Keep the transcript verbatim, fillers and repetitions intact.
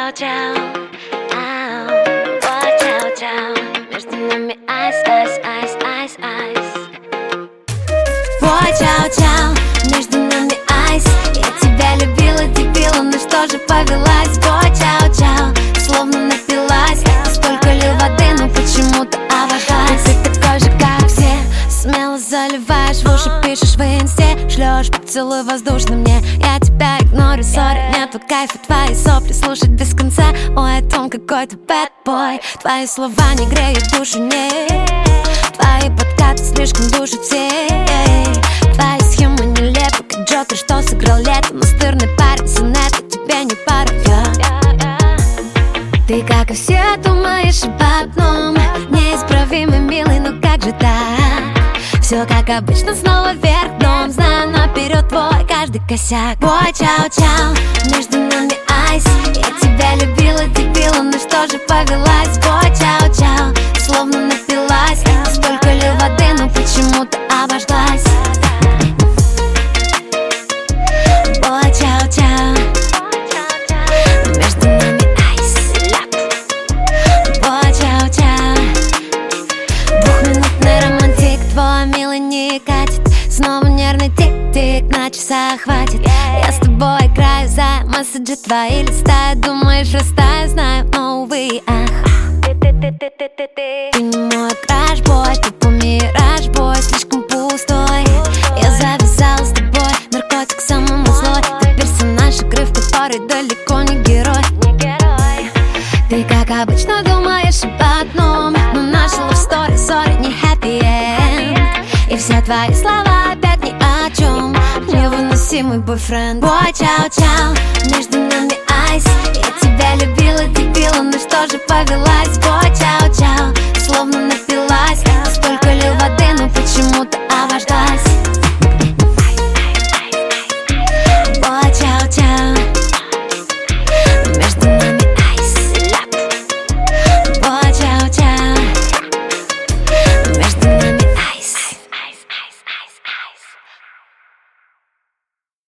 чау-чау, ау, ой, чау-чау. Между нами айс, айс, айс, айс, айс. Ой, чау-чау, между нами айс. Я тебя любила, дебила, но что же повелась? Ой, чау-чау, словно напилась. Сколько лил воды, но почему-то обожглась. Ты такой же, как все, смело заливаешь в уши, пишешь в инсте, шлешь поцелуй воздушно мне. Я тебя игнорю, сори, нету кайфа, твои сопли слушать без конца. Ой, о том, какой ты bad boy. Твои слова не греют душу, нет. Твои подкаты слишком душат все. Твои схемы нелепы, как Джокер, что сыграл летом. Настырный парень, сонета, тебе не пара, я. Ты, как и все, думаешь об одном, неисправимый, милый, но как же так? Все как обычно, снова вверх дном. Знаю наперед твой каждый косяк. Ой, чау-чау, между нами айс. Я тебя любила, дебила, но что же повелась? Ой, чау-чау, словно напилась. Сколько лил воды, но почему-то обожглась. Ой, чау-чау, между нами айс. Ой, чау-чау, двухминутный романтик, твой милый не катит. Снова нервный тик-тик, на часах хватит. Я с тобой играю за месседжи твои листаю. Думаешь, растаю, знаю, но увы, ах. Ты не мой краш-бой, тупо мираж, бой, слишком пустой. Я завязала с тобой, наркотик самый злой. Ты персонаж игры, в которой далеко не герой. Ты, как обычно, думаешь об одном, но наша love story, sorry, не happy end. И все твои слова опять ни о чем. Невыносимый бойфренд. Ой, чау-чау, между нами айс. Я тебя любила, дебила, но что же повелась? Ой, чау.